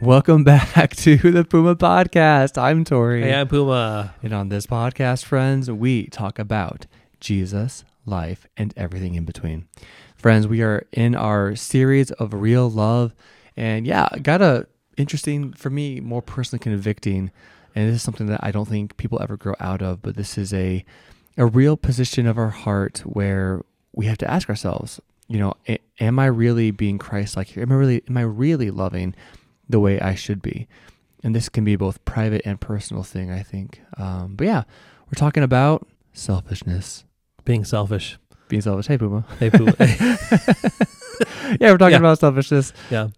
Welcome back to the Puma Podcast. I'm Tori. Hey, I'm Puma. And on this podcast, friends, we talk about Jesus, life, and everything in between. Friends, we are in our series of real love. And yeah, got a interesting, for me, more personally convicting. And this is something that I don't think people ever grow out of, but this is a real position of our heart where we have to ask ourselves, am I really being Christ-like here? Am I really loving the way I should be? And this can be both private and personal thing, I think. But yeah, we're talking about selfishness. Being selfish. Hey, Puma. Hey, Puma. Yeah, we're talking about selfishness. Yeah.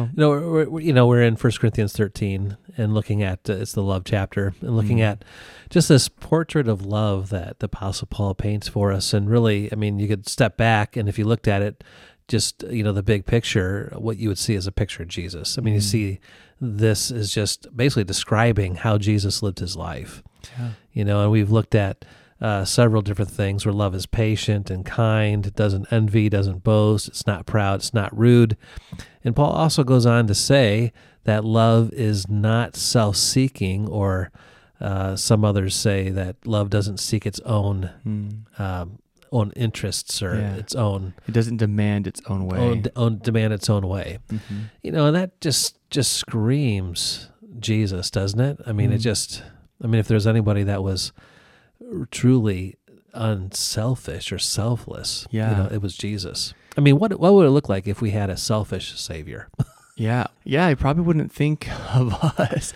We're in 1 Corinthians 13 and looking at, it's the love chapter, and looking at just this portrait of love that the Apostle Paul paints for us. And really, you could step back, and if you looked at it, just, the big picture, what you would see is a picture of Jesus. You see this is just basically describing how Jesus lived his life. Yeah. And we've looked at several different things where love is patient and kind, it doesn't envy, doesn't boast, it's not proud, it's not rude. And Paul also goes on to say that love is not self-seeking, or some others say that love doesn't seek its own interests or its own. It doesn't demand its own way. Demand its own way. Mm-hmm. And that just screams Jesus, doesn't it? If there's anybody that was truly unselfish or selfless, it was Jesus. What would it look like if we had a selfish Savior? Yeah, I probably wouldn't think of us.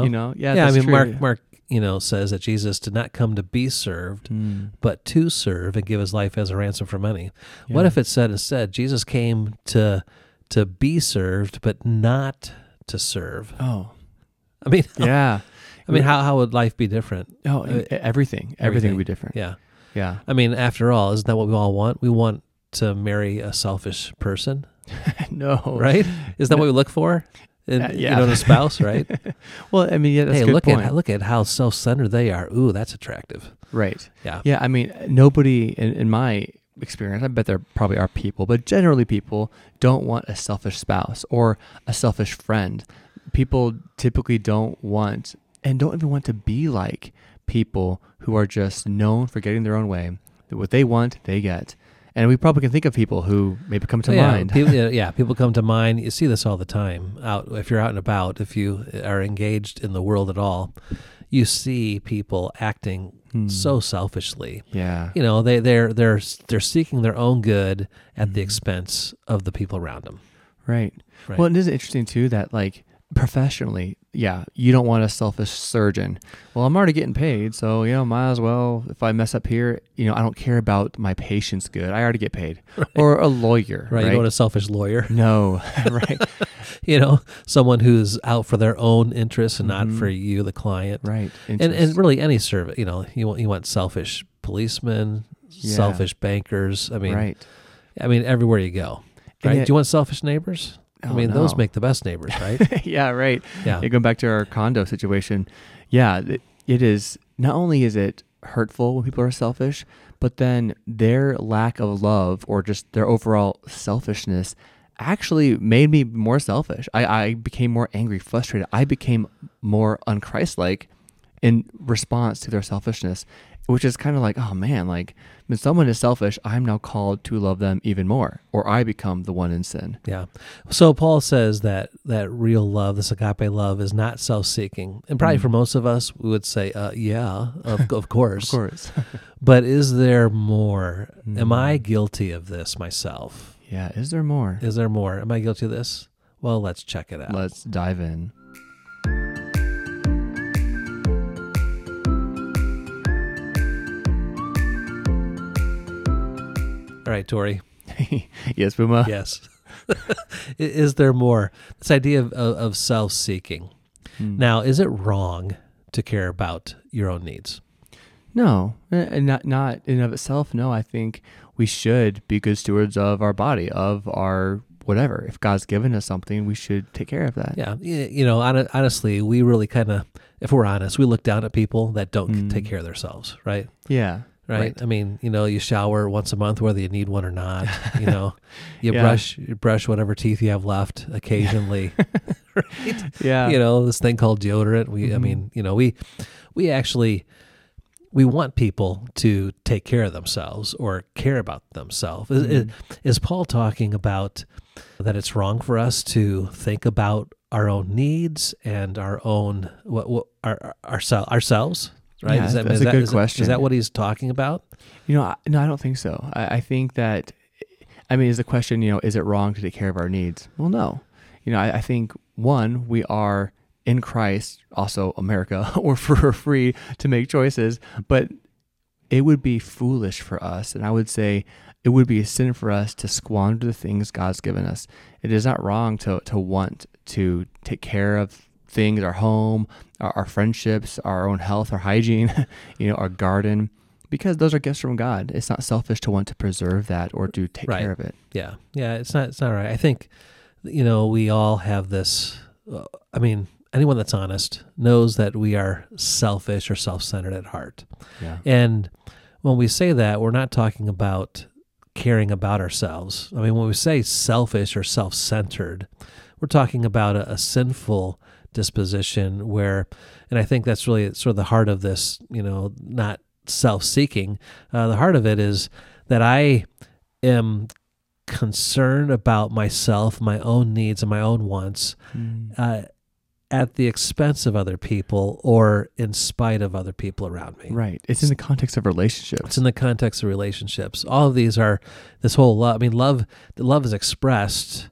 Mark says that Jesus did not come to be served, but to serve and give his life as a ransom for many. Yeah. What if it said instead, Jesus came to be served, but not to serve? Oh, yeah. How would life be different? Oh, everything would be different. Yeah. Yeah. After all, isn't that what we all want? We want to marry a selfish person. No. Right? Isn't that what we look for? In a spouse, right? Well, that's a good point. Look at how self-centered they are. Ooh, that's attractive. Right. Yeah. Yeah, nobody, in my experience, I bet there probably are people, but generally people don't want a selfish spouse or a selfish friend. People typically don't want, and don't even want to be like, people who are just known for getting their own way. What they want, they get. And we probably can think of people who maybe come to mind. People come to mind. You see this all the time. If you're out and about, if you are engaged in the world at all, you see people acting so selfishly. Yeah. They're seeking their own good at the expense of the people around them. Right. Well, it is interesting too that professionally, you don't want a selfish surgeon. Well, I'm already getting paid, so might as well. If I mess up here, I don't care about my patient's good. I already get paid. Right. Or a lawyer, right? You don't want a selfish lawyer. No, right. Someone who's out for their own interests and not for you, the client. Right. And really any service, you want selfish policemen, selfish bankers. Right. Everywhere you go. Right? Do you want selfish neighbors? Those make the best neighbors, right? Yeah, right. Yeah. Going back to our condo situation, it is, not only is it hurtful when people are selfish, but then their lack of love or just their overall selfishness actually made me more selfish. I became more angry, frustrated. I became more unChrist-like in response to their selfishness, which is kind of like, oh man, when someone is selfish, I'm now called to love them even more, or I become the one in sin. Yeah. So Paul says that real love, this agape love, is not self-seeking. And probably for most of us, we would say, of course. Of course. But is there more? Am I guilty of this myself? Yeah. Is there more? Am I guilty of this? Well, let's check it out. Let's dive in. All right, Tori. Yes, Puma. Yes. Is there more? This idea of self-seeking. Now, is it wrong to care about your own needs? No, not in and of itself. No, I think we should be good stewards of our body, of our whatever. If God's given us something, we should take care of that. Yeah. Honestly, we really kind of, if we're honest, we look down at people that don't take care of themselves, right? Yeah. Right. You shower once a month, whether you need one or not. You brush whatever teeth you have left occasionally, right? Yeah. This thing called deodorant. I mean, we actually, we want people to take care of themselves or care about themselves. Is Paul talking about that it's wrong for us to think about our own needs and our own ourselves? Right? Yeah, that's a good question. Is that what he's talking about? No, I don't think so. I think that, is the question, is it wrong to take care of our needs? Well, no. I think, one, we are in Christ, also America, we're free to make choices, but it would be foolish for us, and I would say it would be a sin for us to squander the things God's given us. It is not wrong to want to take care of things, our home, our friendships, our own health, our hygiene, our garden, because those are gifts from God. It's not selfish to want to preserve that or to take care of it. Yeah. It's not right. I think, we all have this, anyone that's honest knows that we are selfish or self-centered at heart. Yeah. And when we say that, we're not talking about caring about ourselves. When we say selfish or self-centered, we're talking about a sinful disposition where, and I think that's really sort of the heart of this, not self-seeking. The heart of it is that I am concerned about myself, my own needs, and my own wants at the expense of other people or in spite of other people around me. Right. It's in the context of relationships. It's in the context of relationships. All of these are this whole love. Love is expressed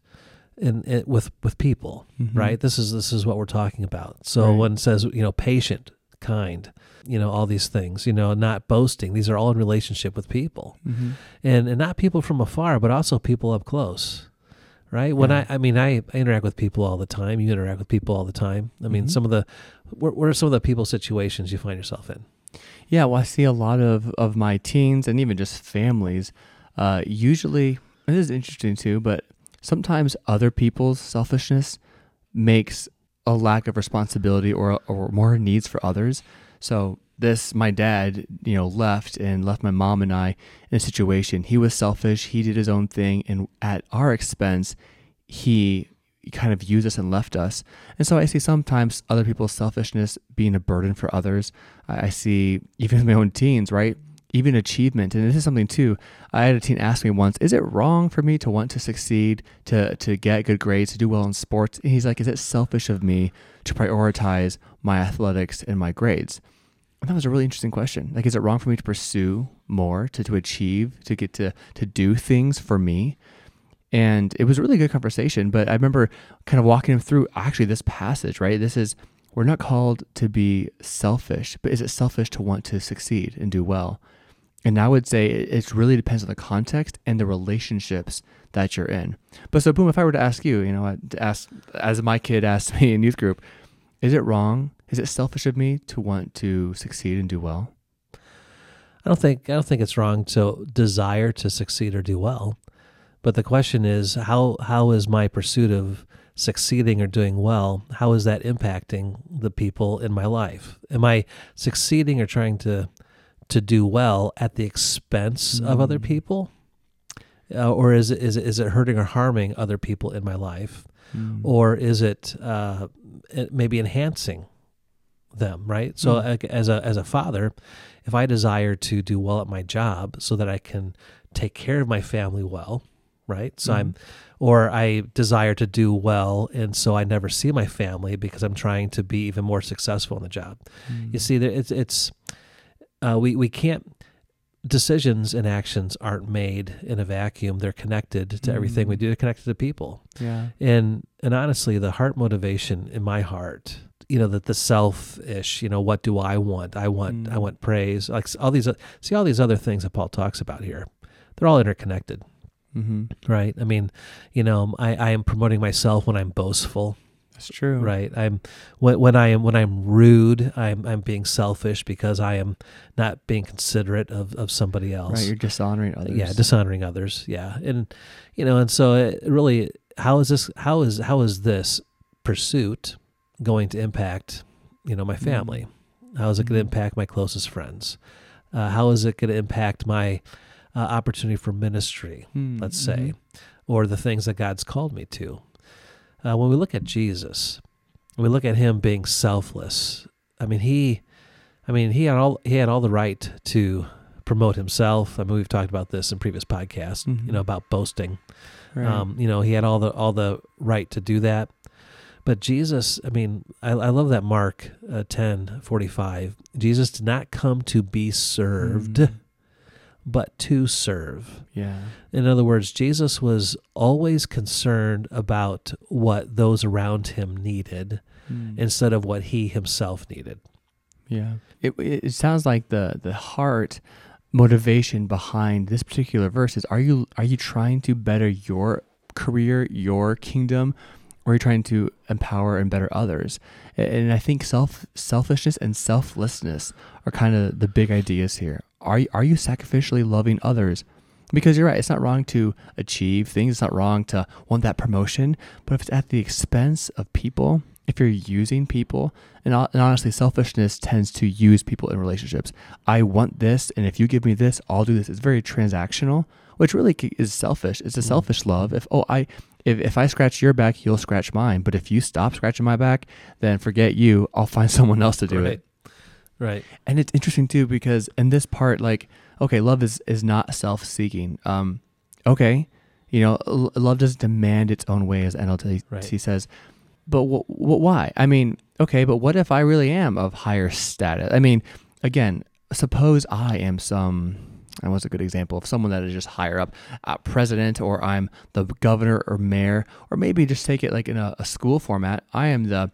with people, right? This is what we're talking about. So when it says, patient, kind, all these things, not boasting, these are all in relationship with people, and not people from afar, but also people up close, right? When I interact with people all the time. You interact with people all the time. What are some of the people situations you find yourself in? Yeah, well, I see a lot of my teens and even just families, usually, and this is interesting too, but sometimes other people's selfishness makes a lack of responsibility or more needs for others. So my dad, left my mom and I in a situation. He was selfish. He did his own thing. And at our expense, he kind of used us and left us. And so I see sometimes other people's selfishness being a burden for others. I see even in my own teens, right? Even achievement. And this is something too, I had a teen ask me once, is it wrong for me to want to succeed, to get good grades, to do well in sports? And he's like, is it selfish of me to prioritize my athletics and my grades? And that was a really interesting question. Like, is it wrong for me to pursue more, to achieve, to get to do things for me? And it was a really good conversation, but I remember kind of walking him through actually this passage, right? We're not called to be selfish, but is it selfish to want to succeed and do well? And I would say it really depends on the context and the relationships that you're in. But so, Boom, if I were to ask you, as my kid asked me in youth group, is it wrong? Is it selfish of me to want to succeed and do well? I don't think it's wrong to desire to succeed or do well. But the question is, how is my pursuit of succeeding or doing well, how is that impacting the people in my life? Am I succeeding or trying to do well at the expense of other people? Or is it hurting or harming other people in my life? Or is it maybe enhancing them, right? So as a father, if I desire to do well at my job so that I can take care of my family well, right? So I desire to do well, and so I never see my family because I'm trying to be even more successful in the job. You see, we can't. Decisions and actions aren't made in a vacuum. They're connected to everything we do. They're connected to people. Yeah. And honestly, the heart motivation in my heart, that the selfish, what do I want? I want praise. Like all these other things that Paul talks about here. They're all interconnected. Right? I mean, I am promoting myself when I'm boastful. That's true. Right. When I'm rude, I'm being selfish because I am not being considerate of somebody else. Right. You're dishonoring others. Yeah, dishonoring others. Yeah, and and so it really, how is this pursuit going to impact my family? How is it going to impact my closest friends? How is it going to impact my opportunity for ministry? Let's say, or the things that God's called me to. when we look at Jesus, we look at him being selfless. He had all the right to promote himself. We've talked about this in previous podcasts, Mhm. about boasting. Right. He had all the right to do that. But Jesus, I love that Mark 10:45. Jesus did not come to be served, Mm. but to serve. Yeah. In other words, Jesus was always concerned about what those around him needed Mm. instead of what he himself needed. Yeah. It sounds like the heart motivation behind this particular verse is, are you trying to better your career, your kingdom, or are you trying to empower and better others? And I think selfishness and selflessness are kind of the big ideas here. Are you sacrificially loving others? Because you're right, it's not wrong to achieve things. It's not wrong to want that promotion, but if it's at the expense of people, if you're using people, and honestly, selfishness tends to use people in relationships. I want this, and if you give me this, I'll do this. It's very transactional, which really is selfish. It's a selfish love. If I scratch your back, you'll scratch mine. But if you stop scratching my back, then forget you. I'll find someone else to do it. Right. And it's interesting too, because in this part, love is not self-seeking. Love doesn't demand its own way, as NLT says. But why? But what if I really am of higher status? Again, suppose I am and what's a good example of someone that is just higher up, president, or I'm the governor or mayor, or maybe just take it like in a school format. I'm the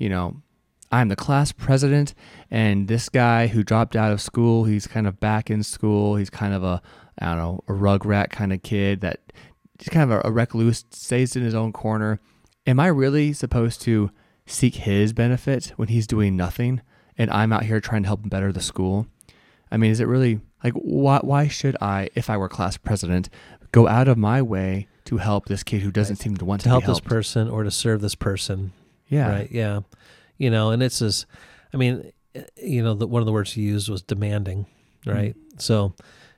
class president, and this guy who dropped out of school, he's kind of back in school. He's kind of a rugrat kind of kid that he's kind of a recluse, stays in his own corner. Am I really supposed to seek his benefit when he's doing nothing, and I'm out here trying to help him better the school? Is it really, why should I, if I were class president, go out of my way to help this kid who doesn't seem to want to help be this person or to serve this person? Yeah. Right. Yeah. And it's just, one of the words you used was demanding, right? Mm. So,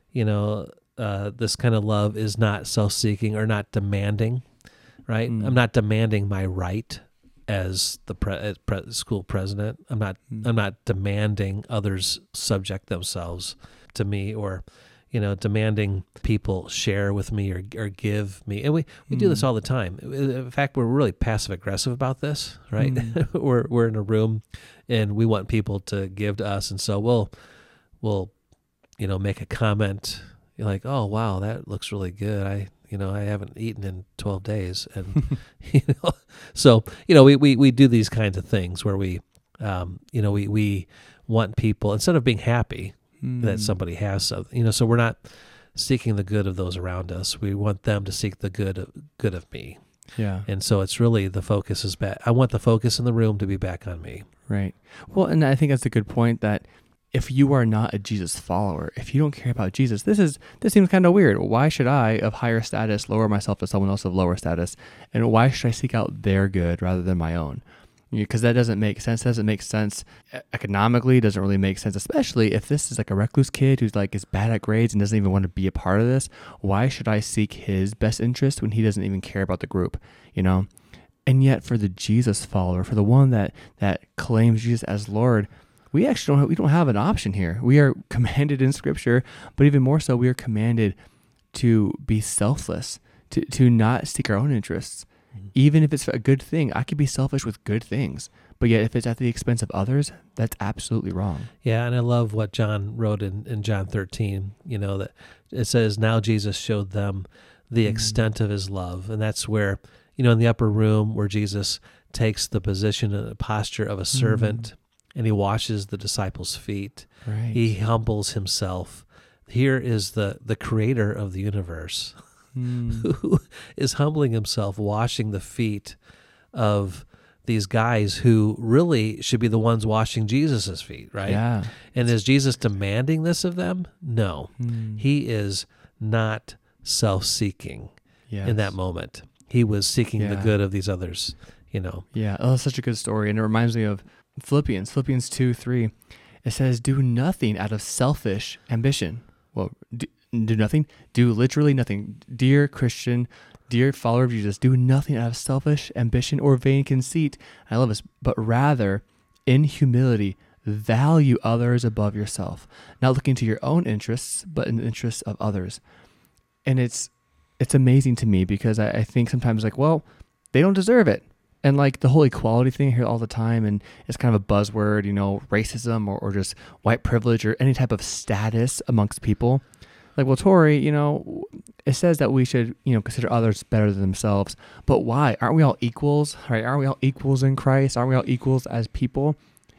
this kind of love is not self-seeking or not demanding, right? Mm. I'm not demanding my right as the school president. I'm not demanding others subject themselves to me, or demanding people share with me or give me. And we do this all the time. In fact, we're really passive aggressive about this, right? We're in a room and we want people to give to us, and so we'll make a comment like, "Oh, wow, that looks really good. I haven't eaten in 12 days." And so we do these kinds of things where we want people, instead of being happy that somebody has something, so we're not seeking the good of those around us. We want them to seek the good of me. Yeah. And so it's really, the focus is back. I want the focus in the room to be back on me. Right. Well, and I think that's a good point, that if you are not a Jesus follower, if you don't care about Jesus, this seems kind of weird. Why should I, of higher status, lower myself to someone else of lower status? And why should I seek out their good rather than my own? Because that doesn't make sense. Doesn't make sense economically. Doesn't really make sense, especially if this is like a recluse kid who's is bad at grades and doesn't even want to be a part of this. Why should I seek his best interest when he doesn't even care about the group? And yet, for the Jesus follower, for the one that claims Jesus as Lord, we don't have an option here. We are commanded in Scripture, but even more so, we are commanded to be selfless, to not seek our own interests. Even if it's a good thing, I could be selfish with good things, but yet if it's at the expense of others, that's absolutely wrong. Yeah, and I love what John wrote in John 13, that it says, "Now Jesus showed them the extent of his love." And that's where, in the upper room, where Jesus takes the position and the posture of a servant, and he washes the disciples' feet. Right. He humbles himself. Here is the creator of the universe who is humbling himself, washing the feet of these guys who really should be the ones washing Jesus's feet, right? Yeah. And is Jesus demanding this of them? No. He is not self-seeking in that moment. He was seeking the good of these others, Yeah. Oh, that's such a good story. And it reminds me of Philippians 2:3. It says, "Do nothing out of selfish ambition." Well, do nothing. Do literally nothing. Dear Christian, Dear follower of Jesus, do nothing out of selfish ambition or vain conceit. I love this, but rather in humility value others above yourself, not looking to your own interests, but in the interests of others. And it's amazing to me because I think sometimes like, well, they don't deserve it. And like the whole equality thing here all the time, and it's kind of a buzzword, racism or just white privilege or any type of status amongst people. Like, well, Tori, it says that we should, consider others better than themselves. But why? Aren't we all equals, right? Aren't we all equals in Christ? Aren't we all equals as people?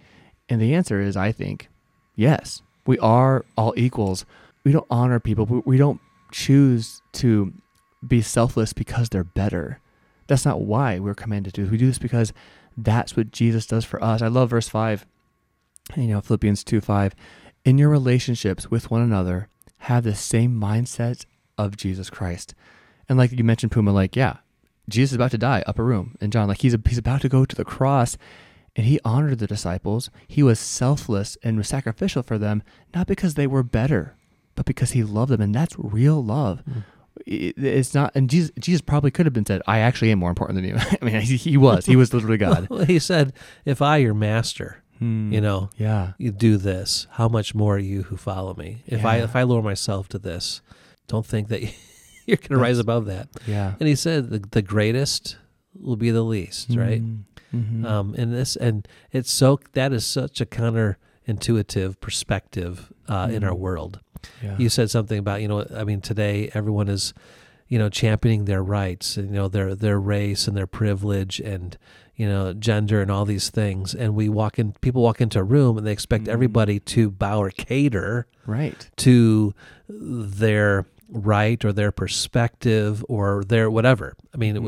And the answer is, I think, yes, we are all equals. We don't honor people. We don't choose to be selfless because they're better. That's not why we're commanded to do this. We do this because that's what Jesus does for us. I love verse 5, Philippians 2:5. In your relationships with one another, have the same mindset of Jesus Christ. And like you mentioned, Puma, like, yeah, Jesus is about to die, upper room. And John, like he's about to go to the cross, and he honored the disciples. He was selfless and was sacrificial for them, not because they were better, but because he loved them. And that's real love. It's not, and Jesus probably could have been said, I actually am more important than you. I mean, he was literally God. Well, he said, if I, your master, yeah, you do this, how much more are you who follow me? If I lower myself to this, don't think that you're going to rise above that. Yeah. And he said the greatest will be the least, right? Mm-hmm. And that is such a counterintuitive perspective in our world. Yeah. You said something about, today everyone is, championing their rights, and, their race and their privilege and, gender and all these things. And people walk into a room and they expect everybody to bow or cater right to their right or their perspective or their whatever. I mean,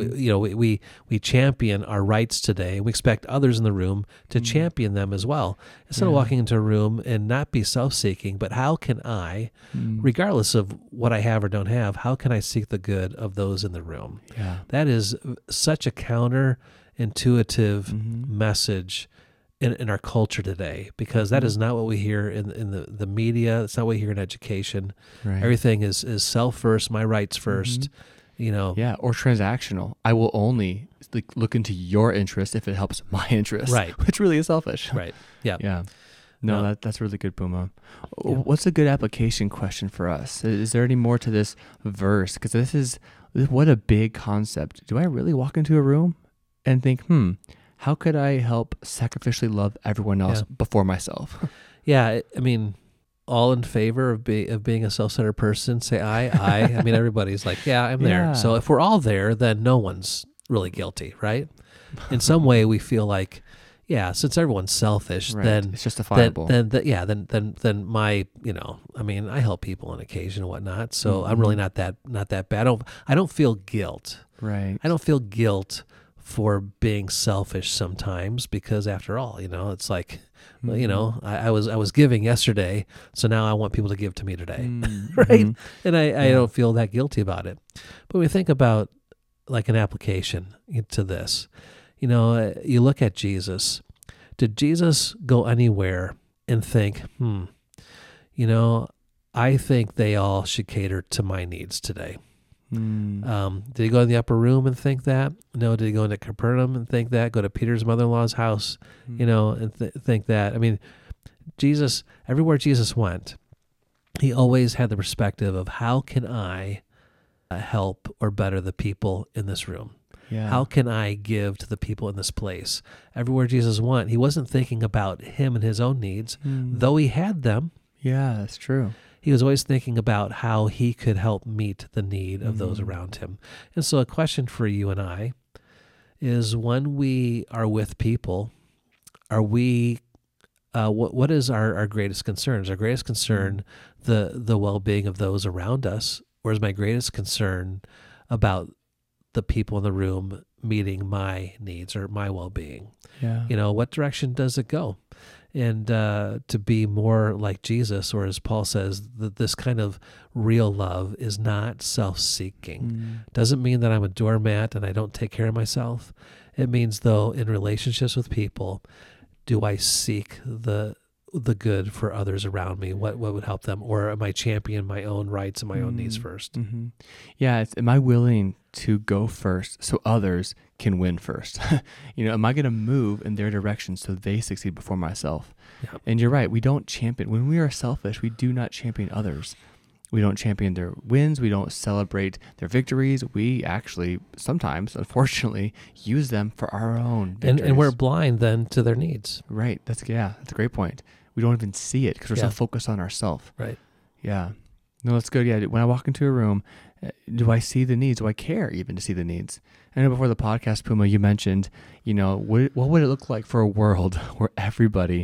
we champion our rights today. We expect others in the room to champion them as well. Instead of walking into a room and not be self-seeking, but how can I, regardless of what I have or don't have, how can I seek the good of those in the room? Yeah. That is such a counterintuitive message in our culture today, because that is not what we hear in the media. It's not what we hear in education. Right. Everything is self first, my rights first. Yeah, or transactional. I will only look into your interest if it helps my interest. Right. Which really is selfish. Right. Yeah. Yeah. No, that's really good, Puma. Yeah. What's a good application question for us? Is there any more to this verse? Because what a big concept. Do I really walk into a room and think, how could I help sacrificially love everyone else before myself? Yeah, I mean, all in favor of being a self-centered person, say aye. I mean, everybody's like, yeah, I'm there. Yeah. So if we're all there, then no one's really guilty, right? In some way, we feel like, yeah, since everyone's selfish, Right. then It's justifiable. Then my, I help people on occasion and whatnot. So I'm really not that bad. I don't feel guilt. Right. I don't feel guilt for being selfish sometimes, because after all, it's like, I was giving yesterday, so now I want people to give to me today, right? And I don't feel that guilty about it. But we think about like an application to this. You look at Jesus. Did Jesus go anywhere and think, I think they all should cater to my needs today? Did he go in the upper room and think that? No. Did he go into Capernaum and think that? Go to Peter's mother-in-law's house, and think that? I mean, Jesus, everywhere Jesus went, he always had the perspective of, how can I help or better the people in this room? Yeah. How can I give to the people in this place? Everywhere Jesus went, he wasn't thinking about him and his own needs, though he had them. Yeah, that's true. He was always thinking about how he could help meet the need of those around him. And so a question for you and I is, when we are with people, are we, what is our greatest concern? Is our greatest concern the well-being of those around us, or is my greatest concern about the people in the room meeting my needs or my well-being? Yeah. What direction does it go? And to be more like Jesus, or as Paul says, that this kind of real love is not self-seeking. Doesn't mean that I'm a doormat and I don't take care of myself. It means, though, in relationships with people, do I seek the the good for others around me? What would help them? Or am I championing my own rights and my own needs first? Mm-hmm. Yeah. Am I willing to go first so others can win first? Am I going to move in their direction so they succeed before myself? Yeah. And you're right. We don't champion. When we are selfish, we do not champion others. We don't champion their wins. We don't celebrate their victories. We actually sometimes, unfortunately, use them for our own victories. And we're blind then to their needs. Right. That's a great point. We don't even see it because we're so focused on ourselves. Right. Yeah. No, that's good. Yeah. When I walk into a room, do I see the needs? Do I care even to see the needs? I know before the podcast, Puma, you mentioned, what would it look like for a world where everybody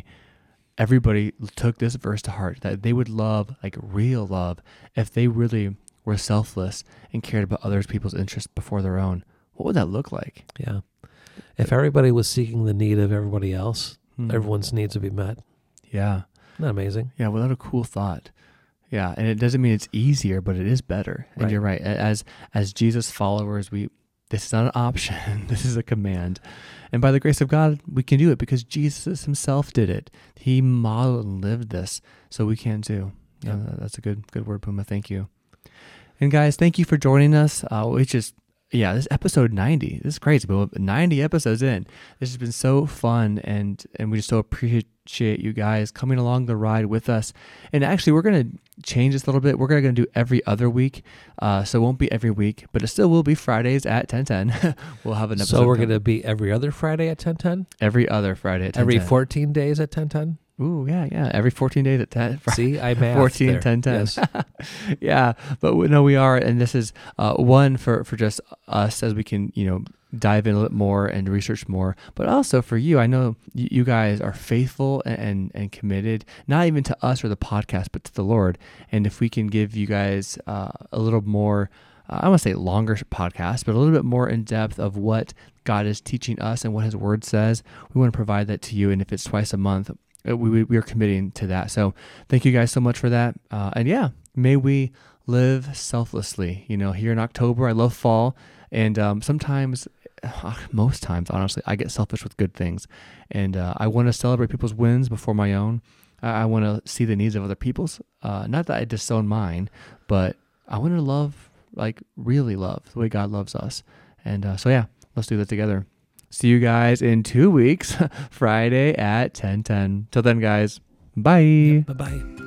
took this verse to heart, that they would love, like real love, if they really were selfless and cared about other people's interests before their own. What would that look like? Yeah. If everybody was seeking the need of everybody else, everyone's needs would be met. Yeah. Isn't that amazing? Yeah, well, that's a cool thought. Yeah, and it doesn't mean it's easier, but it is better. And you're right. As Jesus followers, this is not an option. This is a command. And by the grace of God, we can do it because Jesus himself did it. He modeled and lived this, so we can too. Yeah, that's a good word, Puma. Thank you. And guys, thank you for joining us. This is episode 90. This is crazy, but 90 episodes in. This has been so fun, and we just so appreciate you guys coming along the ride with us. And actually, we're going to change this a little bit. We're going to do every other week, so it won't be every week, but it still will be Fridays at 10:10. We'll have an episode. So we're going to be every other Friday at 10:10? Every other Friday at 10:10. Every 14 days at 10:10? Ooh, yeah. Every 14 days at 10. See, I mathed 14, there. 10, 10. Yes. Yeah, but no, we are, and this is one for just us as we can, dive in a little more and research more, but also for you. I know you guys are faithful and committed, not even to us or the podcast, but to the Lord. And if we can give you guys a little more, I want to say longer podcast, but a little bit more in depth of what God is teaching us and what his word says, we want to provide that to you. And if it's twice a month, we are committing to that. So thank you guys so much for that. And may we live selflessly. Here in October, I love fall. And most times, honestly, I get selfish with good things. And I want to celebrate people's wins before my own. I want to see the needs of other people's. Not that I disown mine, but I want to love, really love the way God loves us. And let's do that together. See you guys in 2 weeks, Friday at 10:10. Till then, guys, bye. Bye-bye.